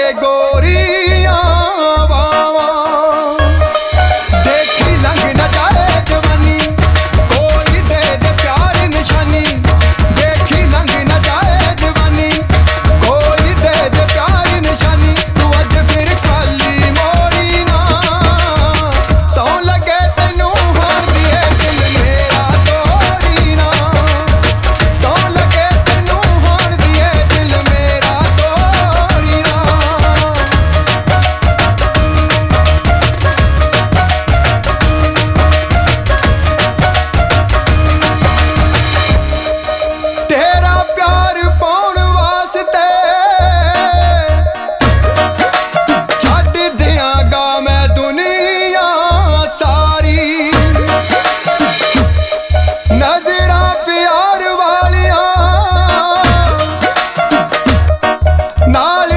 के गोरियां वावा देखी लंघ न जाए जवानी, कोई दे दे प्यार निशानी। देखी लंघ न जाए जवानी, कोई दे दे प्यार निशानी। तू अज फिर खाली मोड़ी ना, सौ लगे तेनू हार दिए दिल मेरा तोड़ी ना। सौ लगे तेनू हार दिए दिल मेरा तोड़ी ना। तेरा प्यार पाउण वास्ते छड्ड दियांगा मैं दुनिया सारी। नजरां प्यार वालियां नाल